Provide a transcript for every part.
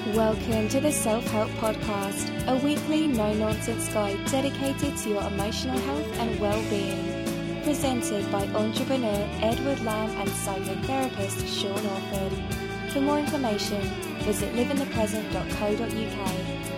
Welcome to the Self-Help Podcast, a weekly no-nonsense guide dedicated to your emotional health and well-being. Presented by entrepreneur Edward Lamb and psychotherapist Sean Orford. For more information, visit liveinthepresent.co.uk.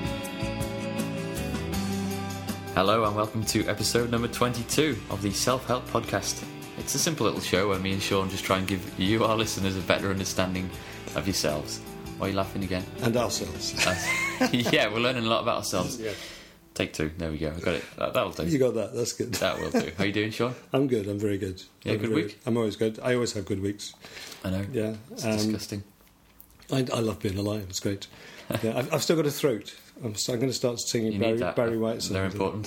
Hello and welcome to episode number 22 of the Self-Help Podcast. It's a simple little show where me and Sean just try and give you, our listeners, a better understanding of yourselves. Why are you laughing again? And ourselves. Yeah, we're learning a lot about ourselves. Yeah. Take two. There we go. I got it. That'll do. You got that. That's good. That will do. How you doing, Sean? I'm good. I'm very good. Yeah, good week? I'm always good. I always have good weeks. I know. Yeah. It's disgusting. I love being alive. It's great. Yeah, I've still got a throat. I'm going to start singing Barry White songs. They're important.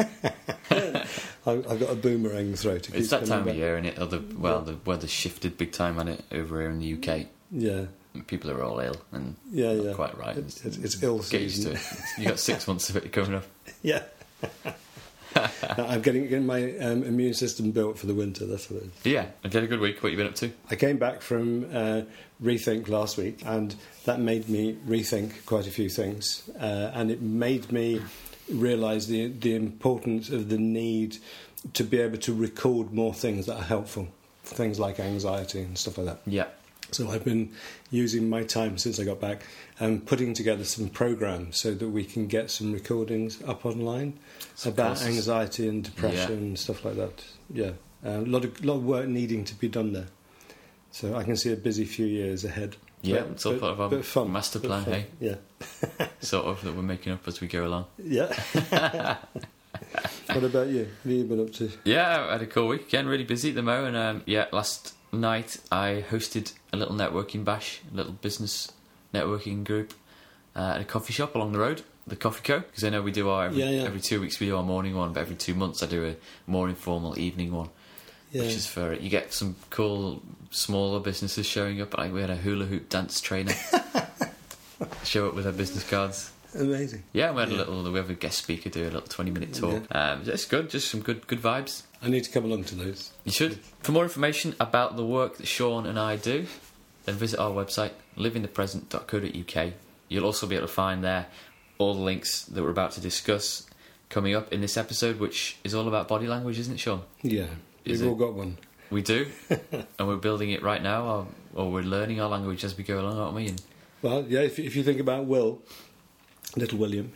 I've got a boomerang throat. It's that time of year, and the weather's shifted big time on it over here in the UK. Yeah. People are all ill, and not quite right. It's ill Get used to season. it. You got 6 months of it coming up. Yeah. I'm getting my immune system built for the winter. That's what it is. Yeah, I had a good week. What have you been up to? I came back from Rethink last week, and that made me rethink quite a few things, and it made me realise the importance of the need to be able to record more things that are helpful, things like anxiety and stuff like that. Yeah. So I've been using my time since I got back and putting together some programs so that we can get some recordings up online about anxiety and depression and stuff like that. Yeah, a lot of work needing to be done there. So I can see a busy few years ahead. Yeah, it's all part of our fun, master plan, hey? Yeah. Sort of, that we're making up as we go along. Yeah. What about you? What have you been up to? Yeah, I had a cool week. Again, really busy at the moment. Last night I hosted a little networking bash, a little business networking group at a coffee shop along the road, the Coffee Co. Because I know we do our every 2 weeks we do our morning one, but every 2 months I do a more informal evening one, which is for you get some cool smaller businesses showing up. We had a hula hoop dance trainer show up with her business cards. Amazing. Yeah, we have a guest speaker do a little 20-minute talk. Yeah. It's good, just some good vibes. I need to come along to those. You should. For more information about the work that Sean and I do, then visit our website, liveinthepresent.co.uk. You'll also be able to find there all the links that we're about to discuss coming up in this episode, which is all about body language, isn't it, Sean? Yeah, we've all got one. We do, and we're building it right now, or we're learning our language as we go along, aren't we? Well, yeah, if you think about Will, little William,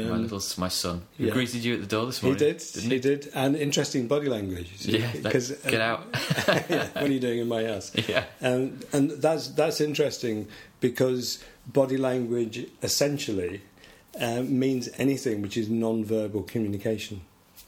my son, who greeted you at the door this morning. He did, and interesting body language. Yeah, because get out. Yeah, what are you doing in my house? Yeah, and that's interesting because body language essentially means anything which is non-verbal communication.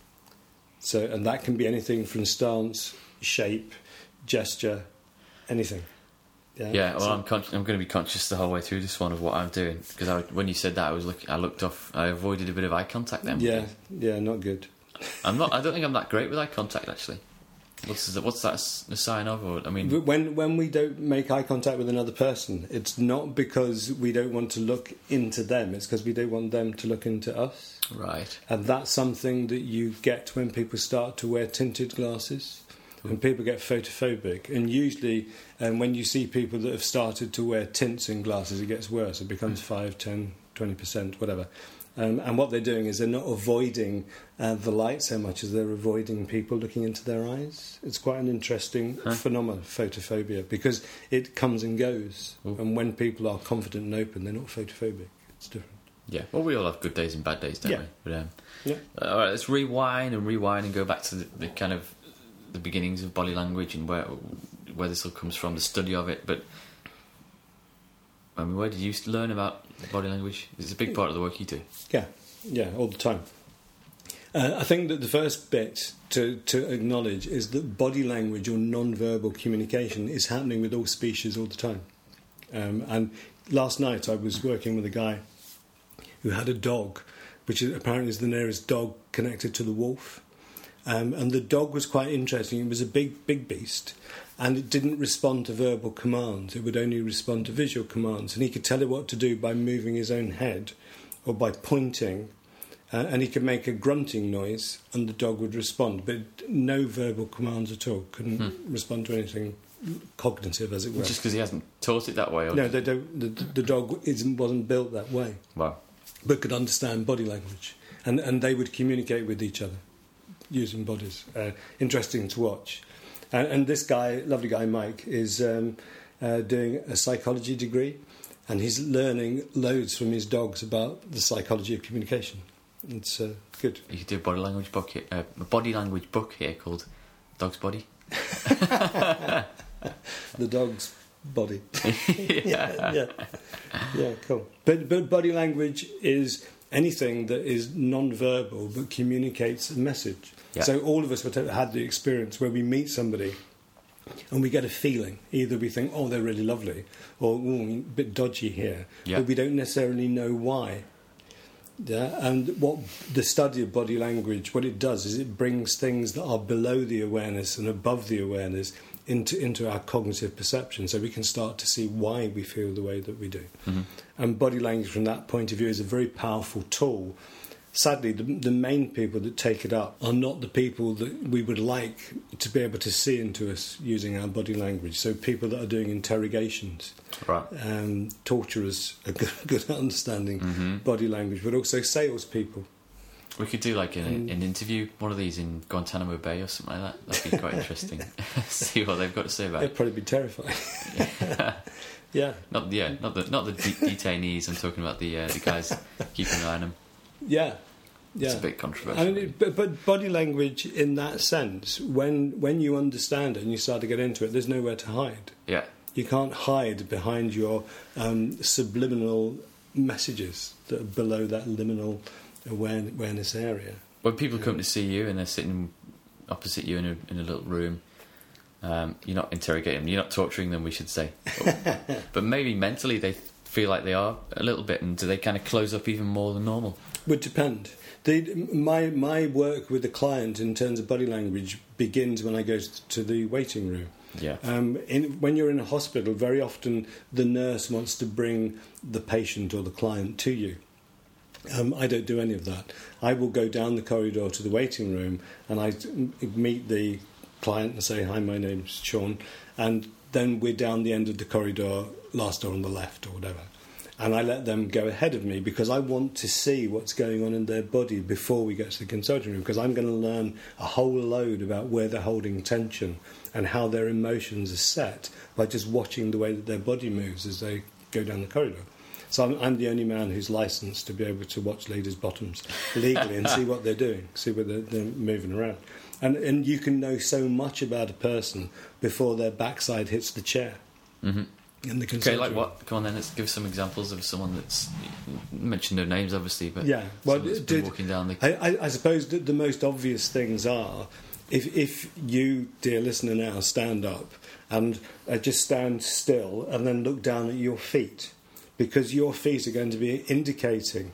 So, and that can be anything from stance, shape, gesture, anything. Yeah, well, I'm going to be conscious the whole way through this one of what I'm doing, because when you said that, I looked off. I avoided a bit of eye contact then. Yeah, not good. I don't think I'm that great with eye contact actually. What's that a sign of? Or, I mean, when we don't make eye contact with another person, it's not because we don't want to look into them. It's because we don't want them to look into us. Right. And that's something that you get when people start to wear tinted glasses. When people get photophobic, and usually when you see people that have started to wear tints in glasses, it gets worse. It becomes 5, 10, 20%, whatever. And what they're doing is they're not avoiding the light so much as they're avoiding people looking into their eyes. It's quite an interesting phenomenon, photophobia, because it comes and goes. Ooh. And when people are confident and open, they're not photophobic. It's different. Yeah, well, we all have good days and bad days, don't we? But, all right, let's rewind and go back to the kind of the beginnings of body language and where this all comes from, the study of it. But I mean, where did you learn about body language? It's a big part of the work you do. Yeah, all the time. I think that the first bit to acknowledge is that body language or non-verbal communication is happening with all species all the time. And last night I was working with a guy who had a dog, which apparently is the nearest dog connected to the wolf. And the dog was quite interesting. It was a big beast, and it didn't respond to verbal commands. It would only respond to visual commands. And he could tell it what to do by moving his own head or by pointing and he could make a grunting noise, and the dog would respond, but no verbal commands at all. Couldn't respond to anything cognitive, as it were. Just because he hasn't taught it that way? Or no, they don't. The dog wasn't built that way. Wow. But could understand body language, and they would communicate with each other using bodies. Interesting to watch. And this guy, lovely guy Mike, is doing a psychology degree, and he's learning loads from his dogs about the psychology of communication. It's good. You could do a body language book here called Dog's Body. The dog's body. yeah, cool. But body language is anything that is non-verbal but communicates a message. Yeah. So all of us would have had the experience where we meet somebody and we get a feeling. Either we think, oh, they're really lovely, or a bit dodgy here, but we don't necessarily know why. Yeah, and what the study of body language, what it does is it brings things that are below the awareness and above the awareness into our cognitive perception, so we can start to see why we feel the way that we do. Mm-hmm. And body language from that point of view is a very powerful tool. Sadly, the main people that take it up are not the people that we would like to be able to see into us using our body language. So people that are doing interrogations, right, torturers are good at understanding body language, but also salespeople. We could do like an interview, one of these in Guantanamo Bay or something like that. That'd be quite interesting. See what they've got to say about it. They'd probably be terrifying. Yeah. Not the detainees. I'm talking about the guys keeping an eye on them. Yeah. It's a bit controversial. I mean, but body language, in that sense, when you understand it and you start to get into it, there's nowhere to hide. Yeah. You can't hide behind your subliminal messages that are below that liminal awareness area. When people come to see you and they're sitting opposite you in a little room, you're not interrogating them, you're not torturing them, we should say. But maybe mentally they feel like they are a little bit, and do they kind of close up even more than normal? Would depend. My work with the client in terms of body language begins when I go to the waiting room. Yeah. When you're in a hospital, very often the nurse wants to bring the patient or the client to you. I don't do any of that. I will go down the corridor to the waiting room and I meet the client and say, hi, my name's Sean, and then we're down the end of the corridor, last door on the left or whatever. And I let them go ahead of me because I want to see what's going on in their body before we get to the consulting room, because I'm going to learn a whole load about where they're holding tension and how their emotions are set by just watching the way that their body moves as they go down the corridor. So I'm the only man who's licensed to be able to watch ladies' bottoms legally and see what they're doing, see where they're moving around. And you can know so much about a person before their backside hits the chair. Mm-hmm. Okay, like what? Come on then, let's give some examples of someone that's... mentioned no names, obviously, but yeah, well, been walking down the... I suppose that the most obvious things are, if you, dear listener, now stand up and just stand still and then look down at your feet, because your feet are going to be indicating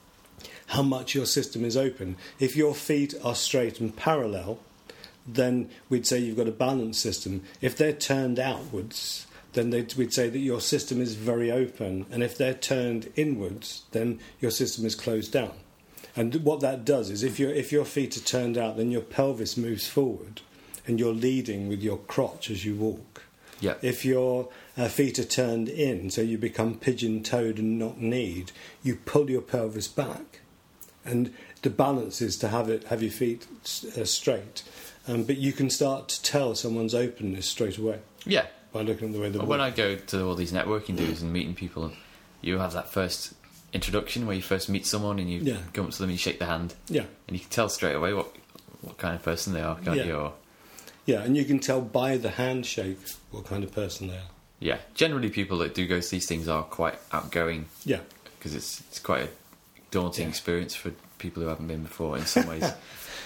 how much your system is open. If your feet are straight and parallel, then we'd say you've got a balanced system. If they're turned outwards, then we'd say that your system is very open. And if they're turned inwards, then your system is closed down. And what that does is if your feet are turned out, then your pelvis moves forward and you're leading with your crotch as you walk. Yeah. If your feet are turned in, so you become pigeon-toed and knock-kneed, you pull your pelvis back. And the balance is to have your feet straight. But you can start to tell someone's openness straight away. Yeah. By looking at the way they walk. When I go to all these networking dues and meeting people, you have that first introduction where you first meet someone and you come up to them and you shake their hand. Yeah. And you can tell straight away what kind of person they are, can't you? Yeah, and you can tell by the handshake what kind of person they are. Yeah. Generally, people that do go to these things are quite outgoing. Yeah. Because it's quite a daunting experience for people who haven't been before in some ways.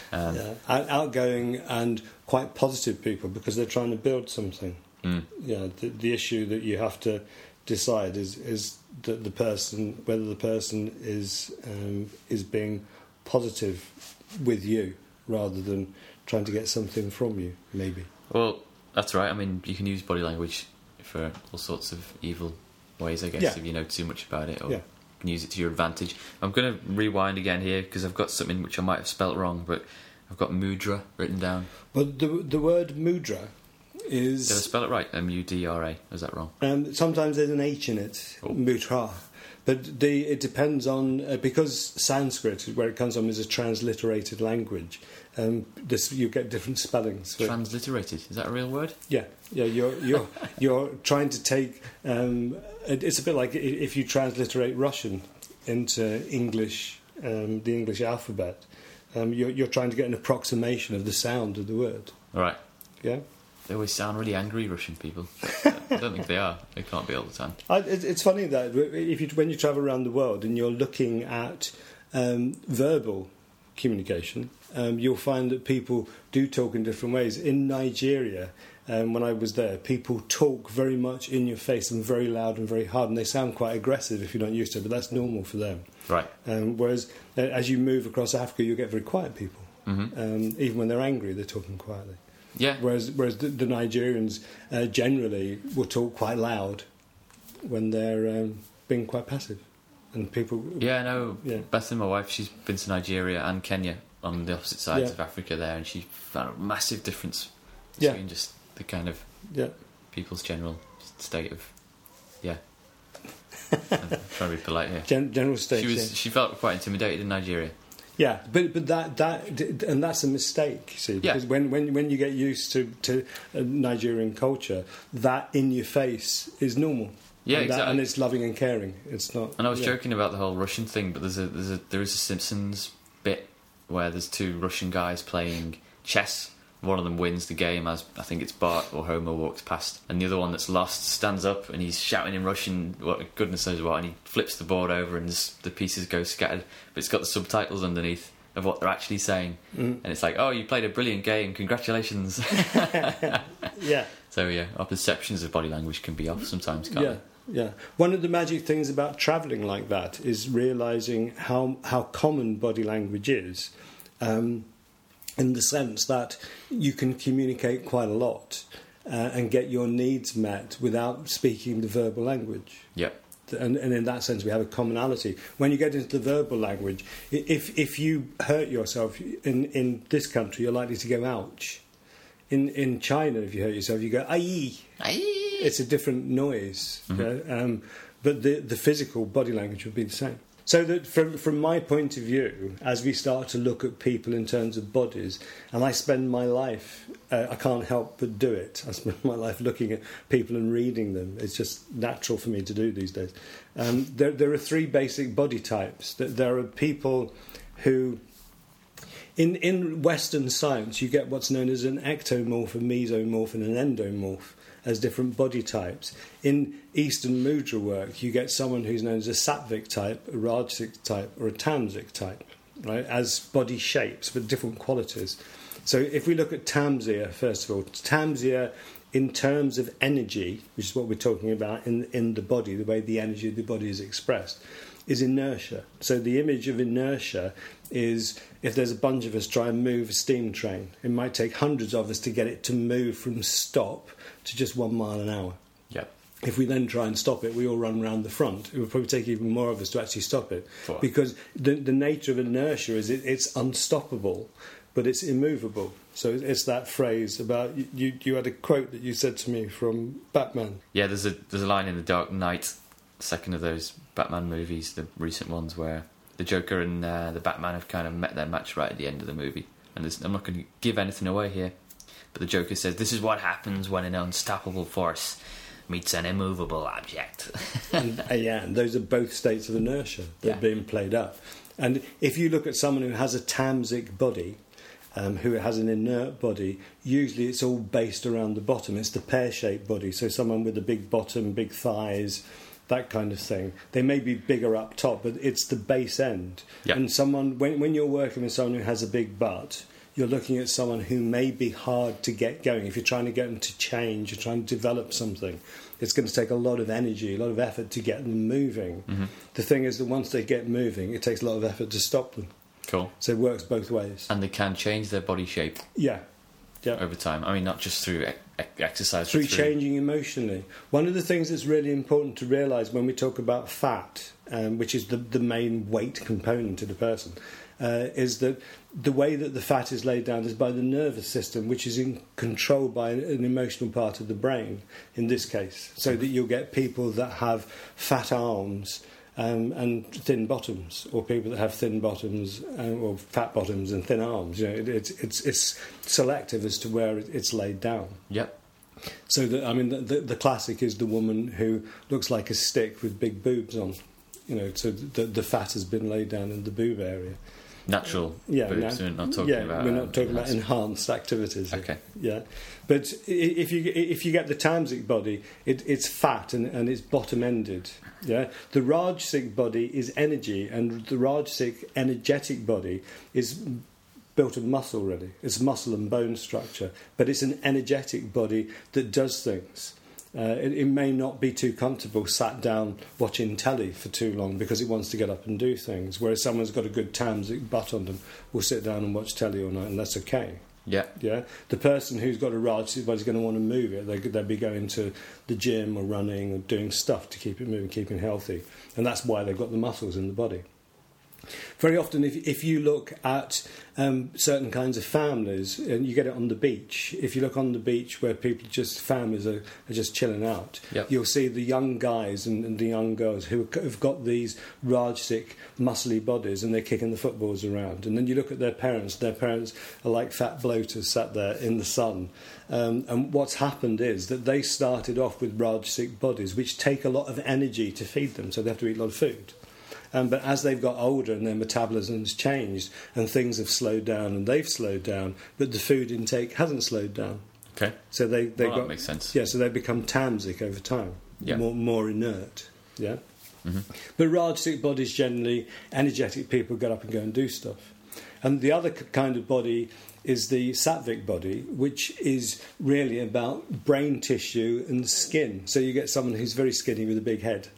Outgoing and quite positive people because they're trying to build something. Mm. Yeah, the issue that you have to decide is that whether the person is being positive with you rather than trying to get something from you, maybe. Well, that's right. I mean, you can use body language for all sorts of evil ways, I guess, if you know too much about it. Or can use it to your advantage. I'm going to rewind again here because I've got something which I might have spelt wrong, but I've got mudra written down. Well, the word mudra is... Did I spell it right? M-U-D-R-A. Is that wrong? Sometimes there's an H in it, mudra. But it depends on... because Sanskrit, where it comes from, is a transliterated language. You get different spellings. Transliterated? Is that a real word? Yeah. You're trying to take... it's a bit like if you transliterate Russian into English, the English alphabet. You're trying to get an approximation of the sound of the word. Right. Yeah. They always sound really angry, Russian people. I don't think they are. They can't be all the time. It's funny that when you travel around the world and you're looking at verbal communication, you'll find that people do talk in different ways. In Nigeria, when I was there, people talk very much in your face and very loud and very hard, and they sound quite aggressive if you're not used to it, but that's normal for them. Right. Whereas as you move across Africa, you'll get very quiet people. Mm-hmm. Even when they're angry, they're talking quietly. Yeah. Whereas the Nigerians generally will talk quite loud when they're being quite passive. And people... Yeah, I know. Yeah. Bethany, my wife, she's been to Nigeria and Kenya on the opposite sides of Africa there, and she found a massive difference between just the kind of people's general state of... Yeah. I'm trying to be polite here. General state, She felt quite intimidated in Nigeria. Yeah, but and that's a mistake, you see, because when you get used to Nigerian culture, that in your face is normal. Yeah, exactly. And it's loving and caring. It's not. And I was joking about the whole Russian thing, but there is a Simpsons bit where there's two Russian guys playing chess. One of them wins the game as, I think it's Bart or Homer walks past, and the other one that's lost stands up and he's shouting in Russian, what goodness knows what, and he flips the board over and the pieces go scattered, but it's got the subtitles underneath of what they're actually saying, and it's like, oh, you played a brilliant game, congratulations. Yeah. So yeah, our perceptions of body language can be off sometimes, can't they? Yeah. One of the magic things about travelling like that is realising how common body language is. In the sense that you can communicate quite a lot and get your needs met without speaking the verbal language. Yeah. And in that sense, we have a commonality. When you get into the verbal language, if you hurt yourself in this country, you're likely to go ouch. In China, if you hurt yourself, you go ai. It's a different noise. Mm-hmm. But the physical body language would be the same. So that from my point of view, as we start to look at people in terms of bodies, and I spend my life, I can't help but do it. I spend my life looking at people and reading them. It's just natural for me to do these days. There are three basic body types. There are people who... In Western science, you get what's known as an ectomorph, a mesomorph, and an endomorph as different body types. In Eastern mudra work, you get someone who's known as a sattvic type, a rajasic type, or a tamasic type, right, as body shapes, but different qualities. So if we look at tamsia, first of all, tamsia in terms of energy, which is what we're talking about in the body, the way the energy of the body is expressed, is inertia. So the image of inertia is if there's a bunch of us try and move a steam train, it might take hundreds of us to get it to move from stop to just 1 mile an hour. Yep. If we then try and stop it, we all run around the front. It would probably take even more of us to actually stop it. Sure. Because the nature of inertia is it's unstoppable, but it's immovable. So it's that phrase about... You had a quote that you said to me from Batman. Yeah, there's a line in The Dark Knight, second of those Batman movies, the recent ones, where the Joker and the Batman have kind of met their match right at the end of the movie. And I'm not going to give anything away here, but the Joker says, this is what happens when an unstoppable force meets an immovable object. And those are both states of inertia that are being played up. And if you look at someone who has a tamasic body, who has an inert body, usually it's all based around the bottom. It's the pear-shaped body, so someone with a big bottom, big thighs, that kind of thing. They may be bigger up top, but it's the base end. Yep. And someone, when you're working with someone who has a big butt, you're looking at someone who may be hard to get going. If you're trying to get them to change, you're trying to develop something, it's going to take a lot of energy, a lot of effort to get them moving. Mm-hmm. The thing is that once they get moving, it takes a lot of effort to stop them. Cool. So it works both ways. And they can change their body shape. Yeah. Over time. I mean, not just through exercise. Through changing emotionally. One of the things that's really important to realise when we talk about fat which is the main weight component of the person, is that the way that the fat is laid down is by the nervous system, which is controlled by an emotional part of the brain, in this case. So that you'll get people that have fat arms and thin bottoms, or people that have thin bottoms or fat bottoms and thin arms. It's selective as to where it's laid down. Yep. So the classic is the woman who looks like a stick with big boobs on. So the fat has been laid down in the boob area. Natural boobs. We're not talking about. We're not talking about enhanced activities. Okay. Yeah, but if you get the Tamsic body, it's fat and it's bottom ended. Yeah, the Rajasic body is energy, and the Rajasic energetic body is built of muscle. Really, it's muscle and bone structure, but it's an energetic body that does things. It may not be too comfortable sat down watching telly for too long because it wants to get up and do things, whereas someone's got a good Tamsic butt on them will sit down and watch telly all night, and that's okay. Yeah. The person who's got a Rajasic body is going to want to move it. They'll be going to the gym or running or doing stuff to keep it moving, keeping healthy, and that's why they've got the muscles in the body. Very often, if you look at certain kinds of families, and you get it on the beach, if you look on the beach where families are just chilling out, yep. You'll see the young guys and the young girls who have got these Rajasic, muscly bodies, and they're kicking the footballs around. And then you look at their parents are like fat bloaters sat there in the sun. And what's happened is that they started off with Rajasic bodies, which take a lot of energy to feed them, so they have to eat a lot of food. But as they've got older and their metabolism's changed and things have slowed down and they've slowed down, but the food intake hasn't slowed down. Okay. So that makes sense. Yeah, so they become Tamsic over time, more inert. Yeah. Mm-hmm. But Rajasic bodies generally, energetic people get up and go and do stuff. And the other kind of body is the Sattvic body, which is really about brain tissue and skin. So you get someone who's very skinny with a big head.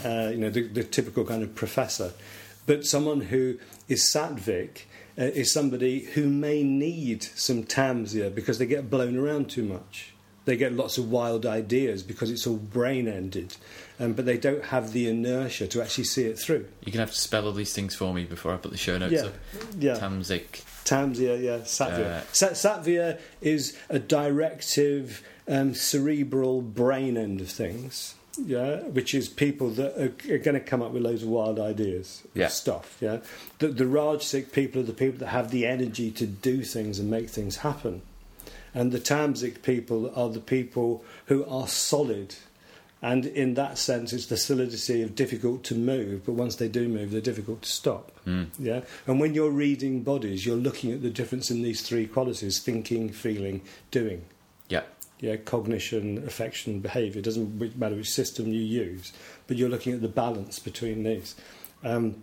The typical kind of professor. But someone who is Sattvic is somebody who may need some Tamsia because they get blown around too much. They get lots of wild ideas because it's all brain-ended, but they don't have the inertia to actually see it through. You're going to have to spell all these things for me before I put the show notes up. Yeah. Tamsic. Tamsia, yeah, Sattvia. Sattvia is a directive, cerebral brain end of things. Yeah, which is people that are going to come up with loads of wild ideas, stuff. Yeah, the Rajasic people are the people that have the energy to do things and make things happen, and the Tamsic people are the people who are solid, and in that sense, it's the solidity of difficult to move. But once they do move, they're difficult to stop. Yeah, and when you're reading bodies, you're looking at the difference in these three qualities: thinking, feeling, doing. Yeah. Yeah, cognition, affection, behaviour. It doesn't matter which system you use, but you're looking at the balance between these. And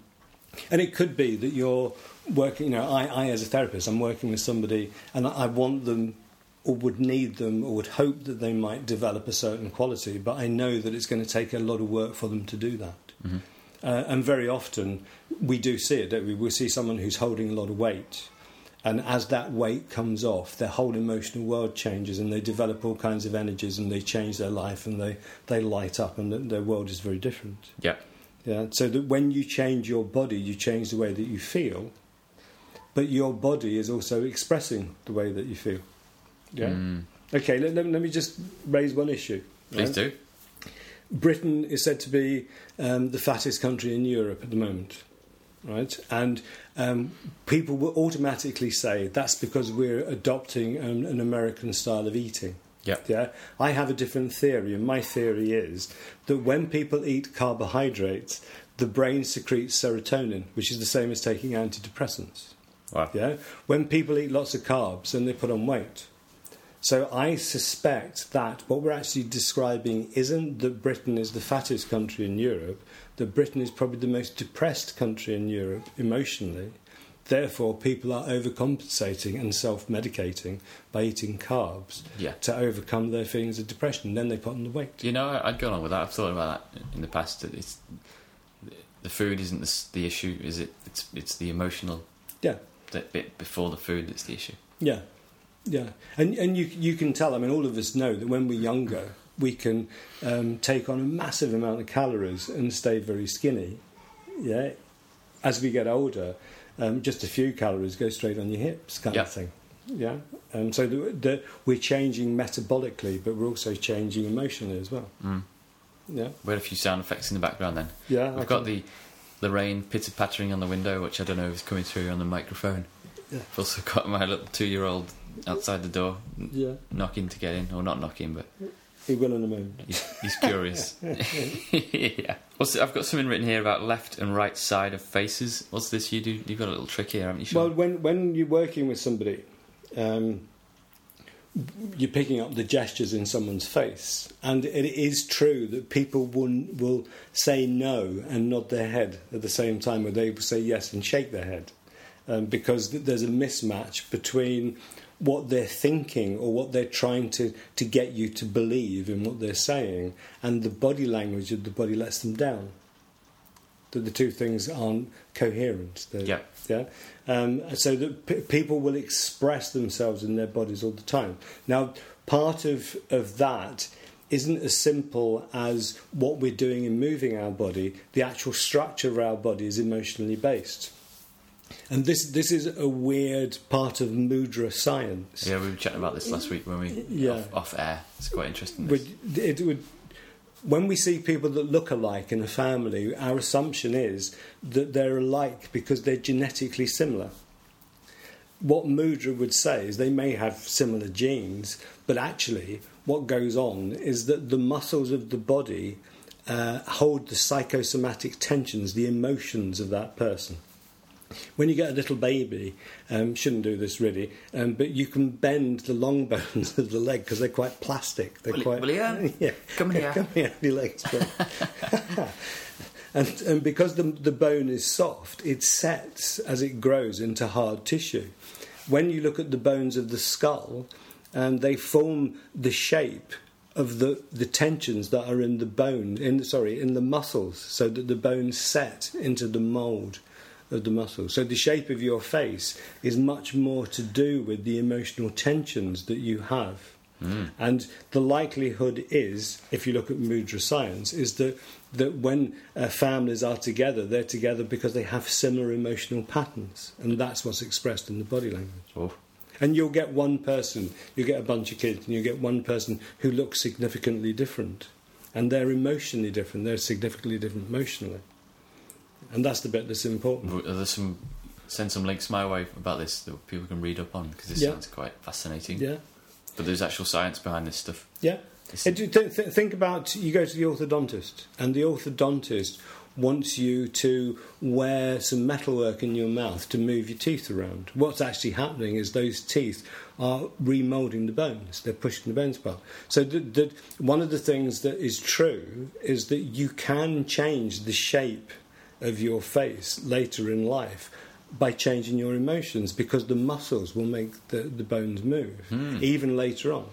it could be that you're working, I as a therapist, I'm working with somebody and I want them or would need them or would hope that they might develop a certain quality, but I know that it's going to take a lot of work for them to do that. Mm-hmm. And very often we do see it, don't we? We see someone who's holding a lot of weight. And as that weight comes off, their whole emotional world changes and they develop all kinds of energies and they change their life and they light up and their world is very different. Yeah. Yeah. So that when you change your body, you change the way that you feel, but your body is also expressing the way that you feel. Yeah. Okay, let me just raise one issue. Please do. Britain is said to be the fattest country in Europe at the moment. Right, and people will automatically say that's because we're adopting an American style of eating. Yeah. I have a different theory, and my theory is that when people eat carbohydrates, the brain secretes serotonin, which is the same as taking antidepressants. Wow. Yeah. When people eat lots of carbs, then they put on weight. So I suspect that what we're actually describing isn't that Britain is the fattest country in Europe, that Britain is probably the most depressed country in Europe emotionally. Therefore, people are overcompensating and self-medicating by eating carbs to overcome their feelings of depression. Then they put on the weight. I'd go along with that. I've thought about that in the past. The food isn't the issue, is it? It's the emotional bit before the food that's the issue. Yeah. Yeah, and you can tell, all of us know that when we're younger, we can take on a massive amount of calories and stay very skinny. Yeah, as we get older, just a few calories go straight on your hips, kind of thing. Yeah, so we're changing metabolically, but we're also changing emotionally as well. Yeah, we had a few sound effects in the background. Then we've got the rain pitter pattering on the window, which I don't know if is coming through on the microphone. Yeah. I've also got my little 2-year-old outside the door, knocking to get in, or not knocking, but he will in a moment. He's curious. Yeah. I've got something written here about left and right side of faces. What's this you do? You've got a little trick here, haven't you, Sean? Well, when you're working with somebody, you're picking up the gestures in someone's face, and it is true that people will say no and nod their head at the same time, or they will say yes and shake their head, because there's a mismatch between what they're thinking or what they're trying to get you to believe in what they're saying, and the body language of the body lets them down. That the two things aren't coherent. So that people will express themselves in their bodies all the time. Now, part of that isn't as simple as what we're doing in moving our body. The actual structure of our body is emotionally based. And this is a weird part of mudra science. Yeah, we were chatting about this last week when we off air. It's quite interesting. When we see people that look alike in a family, our assumption is that they're alike because they're genetically similar. What mudra would say is they may have similar genes, but actually what goes on is that the muscles of the body hold the psychosomatic tensions, the emotions of that person. When you get a little baby, shouldn't do this really, but you can bend the long bones of the leg because they're quite plastic. They're Come here, your legs. and because the bone is soft, it sets as it grows into hard tissue. When you look at the bones of the skull, they form the shape of the tensions that are in the bone, in the muscles, so that the bones set into the mould of the muscles. So the shape of your face is much more to do with the emotional tensions that you have. And the likelihood is, if you look at mudra science, is that when families are together, they're together because they have similar emotional patterns, and that's what's expressed in the body language. Oh. And you'll get one person, you get a bunch of kids, and you get one person who looks significantly different, and they're emotionally different, they're significantly different emotionally. And that's the bit that's important. Send some links my way about this that people can read up on, because this sounds quite fascinating. Yeah. But there's actual science behind this stuff. Yeah. Think about, you go to the orthodontist, and the orthodontist wants you to wear some metalwork in your mouth to move your teeth around. What's actually happening is those teeth are remoulding the bones. They're pushing the bones apart. So one of the things that is true is that you can change the shape of your face later in life by changing your emotions, because the muscles will make the bones move even later on,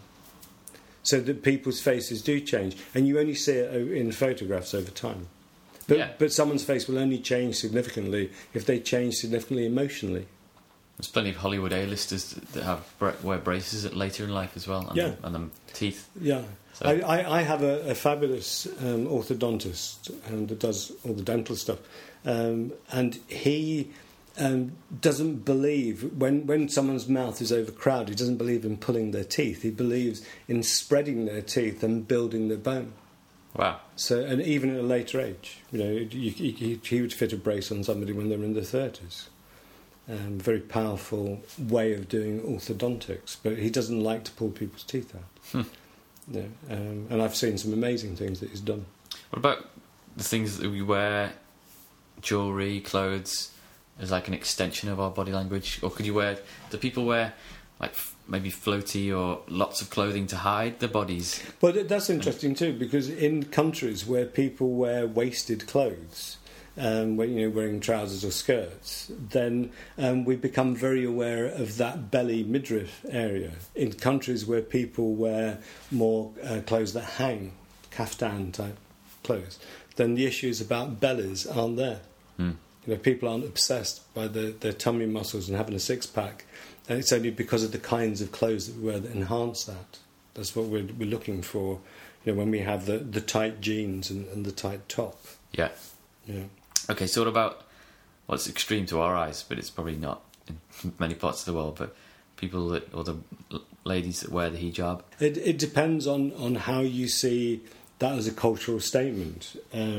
so that people's faces do change, and you only see it in photographs over time, but someone's face will only change significantly if they change significantly emotionally. There's plenty of Hollywood A-listers that wear braces later in life as well, and the teeth. Yeah. So. I have a fabulous orthodontist that does all the dental stuff, and he doesn't believe, when someone's mouth is overcrowded, he doesn't believe in pulling their teeth. He believes in spreading their teeth and building their bone. Wow. So, and even at a later age, he would fit a brace on somebody when they're in their 30s. Very powerful way of doing orthodontics, but he doesn't like to pull people's teeth out. Yeah, and I've seen some amazing things that he's done. What about the things that we wear, jewellery, clothes, as like an extension of our body language? Or do people wear like maybe floaty or lots of clothing to hide their bodies? Well, that's interesting too, because in countries where people wear waisted clothes, wearing trousers or skirts, then we become very aware of that belly midriff area. In countries where people wear more clothes that hang, kaftan type clothes, then the issues about bellies aren't there. People aren't obsessed by their tummy muscles and having a six-pack, and it's only because of the kinds of clothes that we wear that enhance that. That's what we're looking for, when we have the tight jeans and the tight top. Yeah. Yeah. Okay, so what about, well, it's extreme to our eyes, but it's probably not in many parts of the world, but people that, or the ladies that wear the hijab? It depends on how you see that as a cultural statement.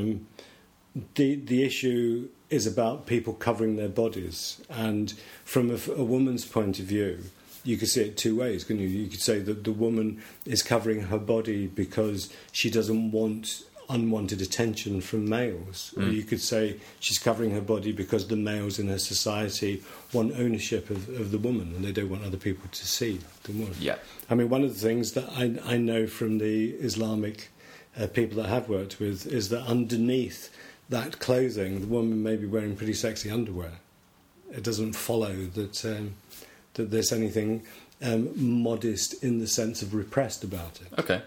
The issue is about people covering their bodies, and from a woman's point of view, you could see it two ways, couldn't you? You could say that the woman is covering her body because she doesn't want unwanted attention from males. Or you could say she's covering her body because the males in her society want ownership of the woman and they don't want other people to see the woman. Yeah. I mean, one of the things that I know from the Islamic people that I have worked with is that underneath that clothing, the woman may be wearing pretty sexy underwear. It doesn't follow that there's anything modest in the sense of repressed about it. Okay.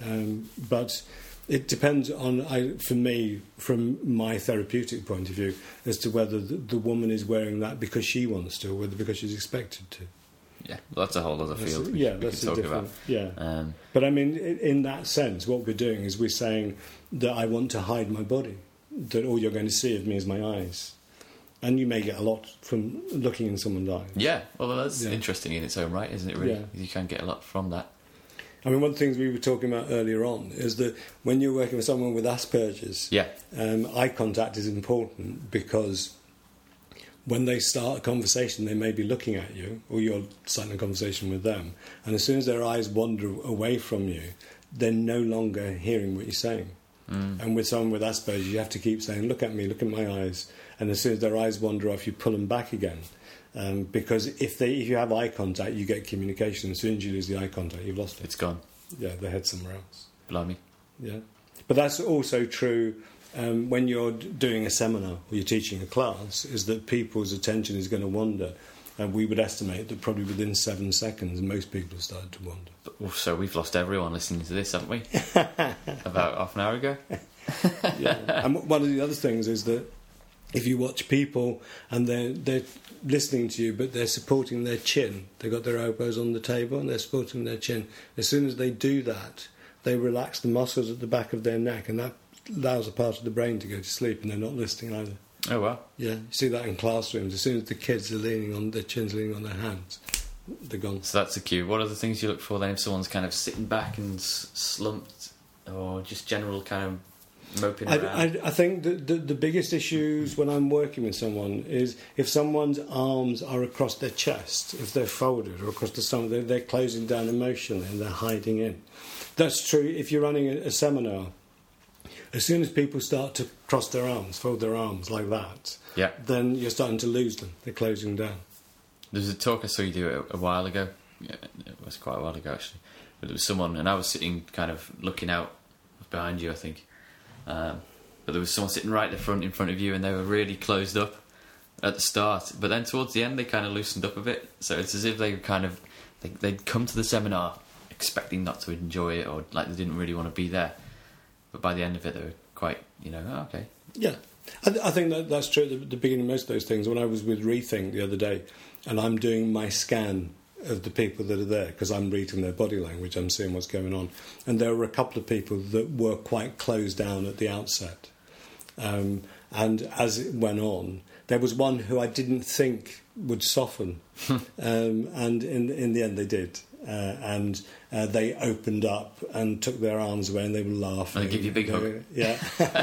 But it depends on, for me, from my therapeutic point of view, as to whether the woman is wearing that because she wants to, or whether because she's expected to. Yeah, well, that's a whole other field. That's a different. Yeah, but I mean, in that sense, what we're doing is we're saying that I want to hide my body, that all you're going to see of me is my eyes, and you may get a lot from looking in someone's eyes. Yeah, well, that's interesting in its own right, isn't it? Really, you can get a lot from that. I mean, one of the things we were talking about earlier on is that when you're working with someone with Asperger's, eye contact is important, because when they start a conversation, they may be looking at you, or you're starting a conversation with them, and as soon as their eyes wander away from you, they're no longer hearing what you're saying. And with someone with Asperger's, you have to keep saying, look at me, look at my eyes, and as soon as their eyes wander off, you pull them back again. Because if you have eye contact, you get communication. As soon as you lose the eye contact, you've lost it. It's gone. Yeah, they head somewhere else. Blimey. Yeah. But that's also true when you're doing a seminar or you're teaching a class, is that people's attention is going to wander. And we would estimate that probably within 7 seconds, most people have started to wander. So we've lost everyone listening to this, haven't we? About half an hour ago. Yeah. And one of the other things is that if you watch people and they're listening to you, but they're supporting their chin, they've got their elbows on the table and they're supporting their chin. As soon as they do that, they relax the muscles at the back of their neck, and that allows a part of the brain to go to sleep, and they're not listening either. Oh, wow. Yeah, you see that in classrooms. As soon as the kids are leaning on their chins, leaning on their hands, they're gone. So that's the cue. What are the things you look for then if someone's kind of sitting back and slumped, or just general kind of moping around? I think the biggest issues when I'm working with someone is if someone's arms are across their chest, if they're folded, or across the stomach, they're closing down emotionally and they're hiding in. That's true if you're running a seminar. As soon as people start to cross their arms, fold their arms like that, then you're starting to lose them. They're closing down. There was a talk I saw you do a while ago. Yeah, it was quite a while ago, actually. But there was someone, and I was sitting kind of looking out behind you, I think. But there was someone sitting right in front of you, and they were really closed up at the start. But then towards the end, they kind of loosened up a bit. So it's as if they kind of they'd come to the seminar expecting not to enjoy it, or like they didn't really want to be there. But by the end of it, they were quite, oh, okay. Yeah, I think that's true at the beginning of most of those things. When I was with Rethink the other day, and I'm doing my scan of the people that are there, because I'm reading their body language, I'm seeing what's going on. And there were a couple of people that were quite closed down at the outset. And as it went on, there was one who I didn't think would soften. And in the end, they did. And they opened up and took their arms away, and they were laughing. And they give you a big hug. Yeah.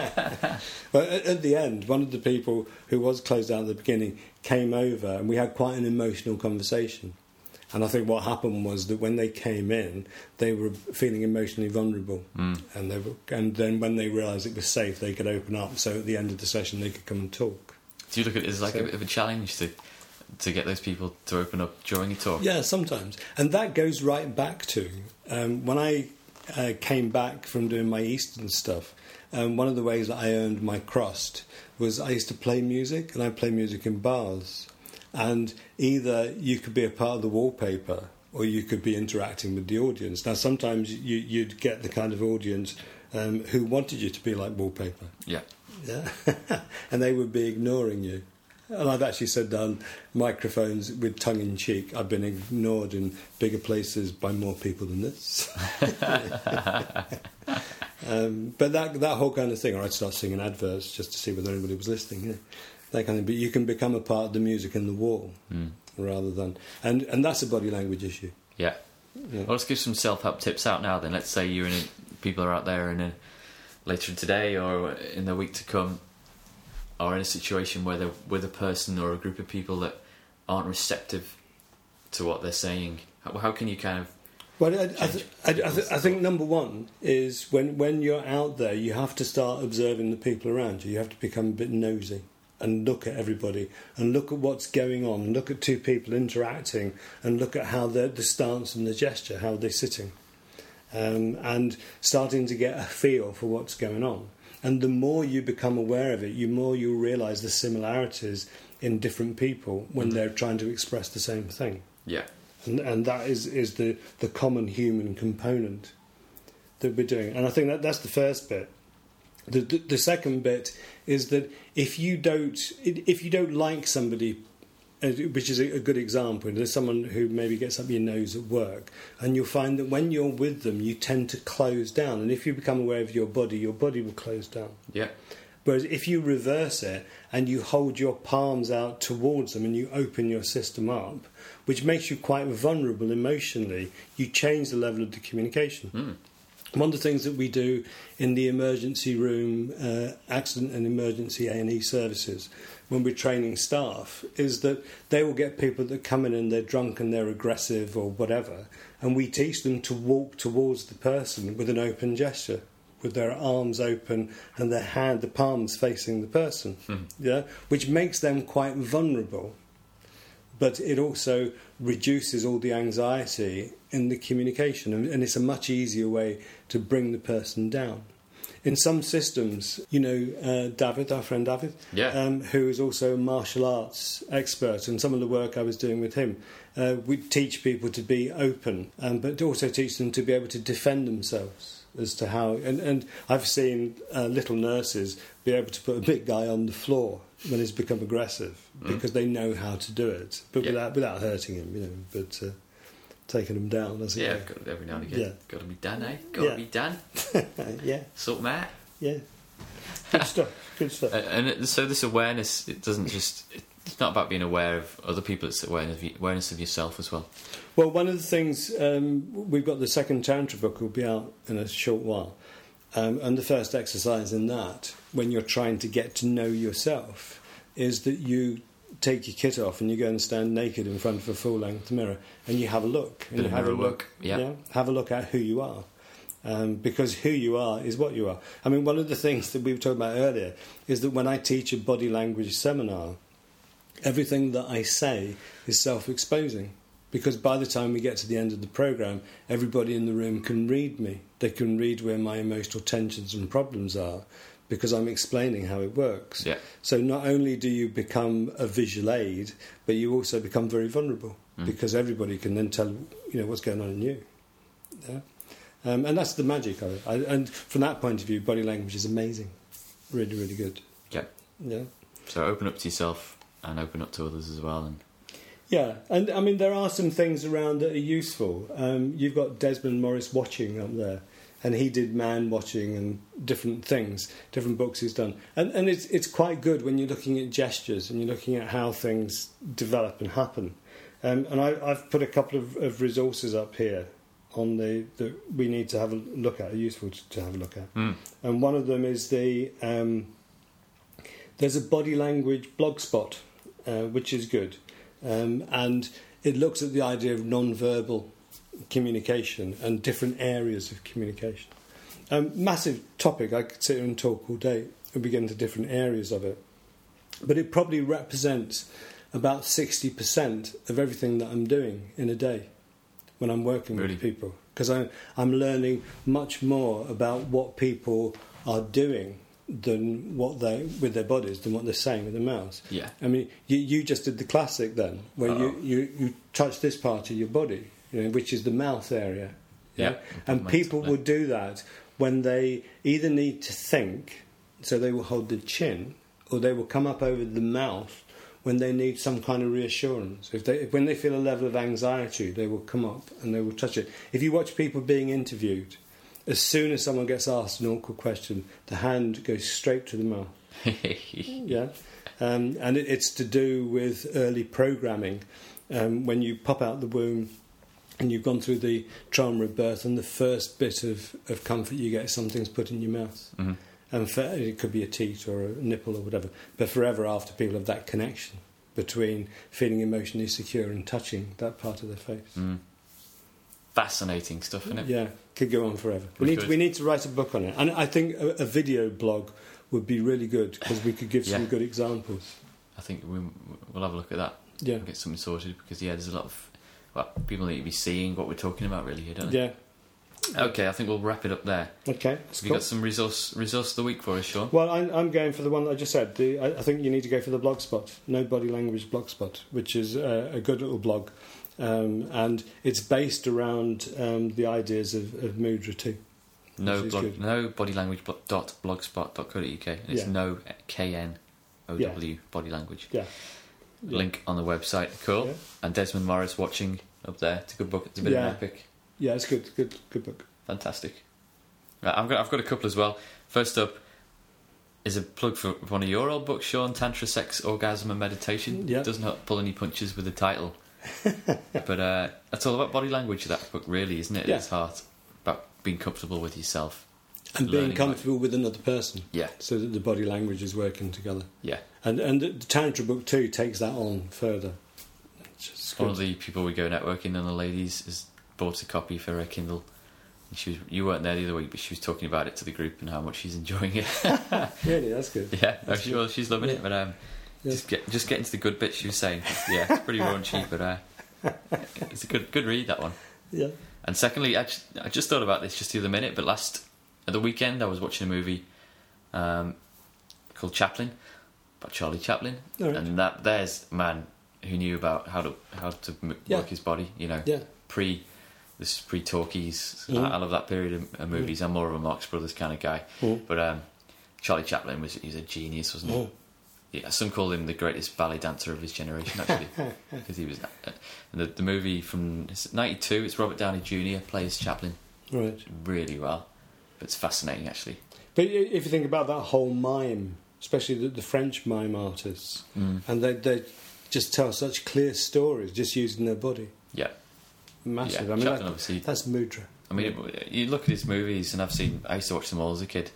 But at the end, one of the people who was closed down at the beginning came over, and we had quite an emotional conversation. And I think what happened was that when they came in, they were feeling emotionally vulnerable. And then when they realised it was safe, they could open up. So at the end of the session, they could come and talk. Do you look at it as like a bit of a challenge to get those people to open up during a talk? Yeah, sometimes. And that goes right back to when I came back from doing my Eastern stuff, one of the ways that I earned my crust was I used to play music, and I play music in bars. And either you could be a part of the wallpaper, or you could be interacting with the audience. Now, sometimes you'd get the kind of audience who wanted you to be like wallpaper. Yeah. And they would be ignoring you. And I've actually said on microphones with tongue-in-cheek, I've been ignored in bigger places by more people than this. But that whole kind of thing, or I'd start singing adverts just to see whether anybody was listening. You know, that kind of. But you can become a part of the music in the wall rather than, and that's a body language issue. Yeah. Well, let's give some self-help tips out now. Then let's say people are out there later today or in the week to come, are in a situation where they're with a person or a group of people that aren't receptive to what they're saying. How can you kind of? Well, I think number one is when you're out there, you have to start observing the people around you. You have to become a bit nosy and look at everybody and look at what's going on. And look at two people interacting and look at how the stance and the gesture, how they're sitting, and starting to get a feel for what's going on. And the more you become aware of it, the more you realise the similarities in different people when they're trying to express the same thing. Yeah. And that is the common human component that we're doing. And I think that's the first bit. The second bit is that if you don't like somebody, which is a good example, there's someone who maybe gets up your nose at work, and you'll find that when you're with them, you tend to close down. And if you become aware of your body will close down. Yeah. Whereas if you reverse it and you hold your palms out towards them and you open your system up, which makes you quite vulnerable emotionally, you change the level of the communication. One of the things that we do in the emergency room, accident and emergency A&E services, when we're training staff, is that they will get people that come in and they're drunk and they're aggressive or whatever, and we teach them to walk towards the person with an open gesture, with their arms open and the palms facing the person, which makes them quite vulnerable. But it also reduces all the anxiety in the communication, and it's a much easier way to bring the person down. In some systems, David, our friend David, who is also a martial arts expert, and some of the work I was doing with him, we teach people to be open, but also teach them to be able to defend themselves. As to how, and I've seen little nurses be able to put a big guy on the floor when he's become aggressive because they know how to do it, but without hurting him, but taking him down. Every now and again, got to be done, eh? Got to be done. Yeah, sort Matt. Yeah, good stuff. Good stuff. And so this awareness, it doesn't just. It's not about being aware of other people, it's awareness of yourself as well. Well, one of the things, we've got the second Tantra book will be out in a short while, and the first exercise in that, when you're trying to get to know yourself, is that you take your kit off and you go and stand naked in front of a full-length mirror and you have a look. And you have a look. Yeah. Have a look at who you are. Because who you are is what you are. I mean, one of the things that we were talking about earlier is that when I teach a body language seminar, everything that I say is self-exposing, because by the time we get to the end of the programme, everybody in the room can read me. They can read where my emotional tensions and problems are, because I'm explaining how it works. Yeah. So not only do you become a visual aid, but you also become very vulnerable, because everybody can then tell what's going on in you. Yeah? And that's the magic of it. And from that point of view, body language is amazing. Really, really good. Yeah. Yeah. So open up to yourself and open up to others as well. Yeah, and I mean, there are some things around that are useful. You've got Desmond Morris Watching up there, and he did man watching and different things, different books he's done. And it's quite good when you're looking at gestures and you're looking at how things develop and happen. And I've put a couple of resources up here on that we need to have a look at, are useful to have a look at. And one of them is there's a body language blog spot, which is good. And it looks at the idea of non-verbal communication and different areas of communication. Massive topic. I could sit here and talk all day and we get into different areas of it. But it probably represents about 60% of everything that I'm doing in a day when I'm working with people. Because I'm learning much more about what people are doing than what with their bodies, than what they're saying with their mouths. Yeah. I mean, you just did the classic then, where you touch this part of your body, which is the mouth area. Yeah. And people will do that when they either need to think, so they will hold the chin, or they will come up over the mouth when they need some kind of reassurance. When they feel a level of anxiety, they will come up and they will touch it. If you watch people being interviewed, as soon as someone gets asked an awkward question, the hand goes straight to the mouth. Yeah, and it's to do with early programming. When you pop out the womb and you've gone through the trauma of birth, and the first bit of comfort you get is something's put in your mouth. Mm-hmm. And it could be a teat or a nipple or whatever. But forever after, people have that connection between feeling emotionally secure and touching that part of their face. Mm. Fascinating stuff, isn't it? Yeah, could go on forever. We need to write a book on it. And I think a video blog would be really good, because we could give some good examples. I think we'll have a look at that. Yeah. And get something sorted, because there's a lot of people need to be seeing what we're talking about, really, here, don't they? Yeah. Okay, I think we'll wrap it up there. Okay. Have you got some resource of the week for us, Sean? Well, I'm going for the one that I just said. I think you need to go for the Blogspot, No Body Language Blogspot, which is a good little blog. And it's based around the ideas of mudra too. Nobodylanguage.blogspot.co.uk. It's no KNOW body language. Yeah. Link on the website. Cool. Yeah. And Desmond Morris watching up there. It's a good book. It's a bit of an epic. Yeah, it's good. Good book. Fantastic. Right, I've got a couple as well. First up is a plug for one of your old books, Sean, Tantra, Sex, Orgasm and Meditation. Yeah. It doesn't pull any punches with the title. But it's all about body language, that book, really, isn't it? Yeah. At its heart. About being comfortable with yourself. And being comfortable with another person. Yeah. So that the body language is working together. Yeah. And the Tantra book too takes that on further. One of the people we go networking, and the ladies has bought a copy for her Kindle. And you weren't there the other week, but she was talking about it to the group and how much she's enjoying it. Really, that's good. Yeah, she's loving it. But just getting to the good bits, she was saying. Yeah, it's pretty raunchy, but it's a good read, that one. Yeah. And secondly, I just thought about this just the other minute, but at the weekend I was watching a movie called Chaplin, about Charlie Chaplin, right. And there's a man who knew about how to work his body, pre-talkies. I love that period of movies. I'm more of a Marx Brothers kind of guy, but Charlie Chaplin he's a genius, wasn't he? Yeah, some call him the greatest ballet dancer of his generation, actually, because he was. And the movie from '92, it's Robert Downey Jr. plays Chaplin, right, really well. But it's fascinating, actually. But if you think about that whole mime, especially the French mime artists, and they just tell such clear stories just using their body. Yeah, massive. Yeah, I mean, Chaplin, obviously, that's mudra. I mean, you look at his movies, and I used to watch them all as a kid.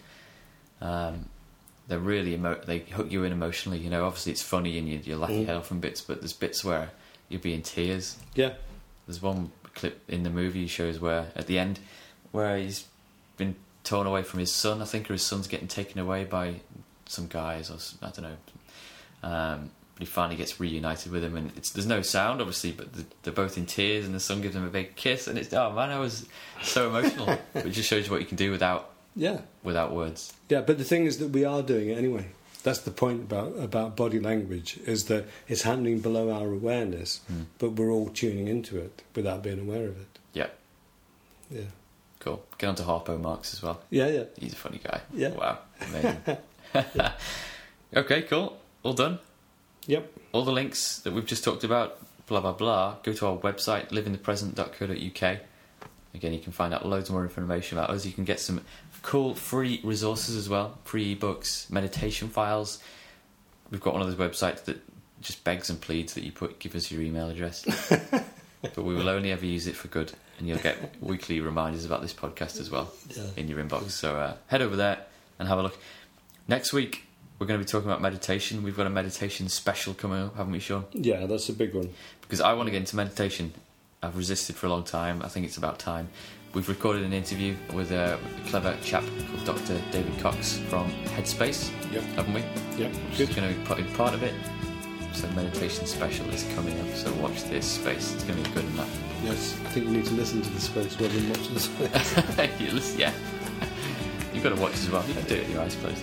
They're really they hook you in emotionally. You know, obviously it's funny and you laugh your head off in bits, but there's bits where you'll be in tears. Yeah. There's one clip in the movie he shows where at the end where he's been torn away from his son, I think, or his son's getting taken away by some guys, or I don't know. But he finally gets reunited with him, and there's no sound, obviously, but they're both in tears, and the son gives him a big kiss, and I was so emotional. It just shows you what you can do without words. Yeah, but the thing is that we are doing it anyway. That's the point about body language, is that it's happening below our awareness, but we're all tuning into it without being aware of it. Yeah. Yeah. Cool. Get on to Harpo Marx as well. Yeah, yeah. He's a funny guy. Yeah. Wow. Amazing. Okay, cool. All done? Yep. All the links that we've just talked about, blah, blah, blah, go to our website, liveinthepresent.co.uk. Again, you can find out loads more information about us. You can get some cool free resources as well, free ebooks, meditation files. We've got one of those websites that just begs and pleads that you give us your email address. But we will only ever use it for good, and you'll get weekly reminders about this podcast as well in your inbox. So head over there and have a look. Next week, we're going to be talking about meditation. We've got a meditation special coming up, haven't we, Sean? Yeah, that's a big one. Because I want to get into meditation. I've resisted for a long time. I think it's about time. We've recorded an interview with a clever chap called Dr. David Cox from Headspace, haven't we? Yeah, good. Going to be part of it. So meditation special is coming up, so watch this space. It's going to be good enough. Yes, I think you need to listen to the space rather than watch the space. Yeah. You've got to watch as well. You can do it with your eyes closed.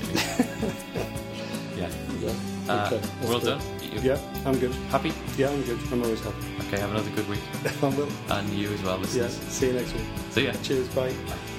Yeah. Okay. We're all done? Yeah, I'm good. Happy? Yeah, I'm good. I'm always happy. Okay, have another good week. I will. And you as well, listeners. Yeah, see you next week. See ya. Cheers, bye.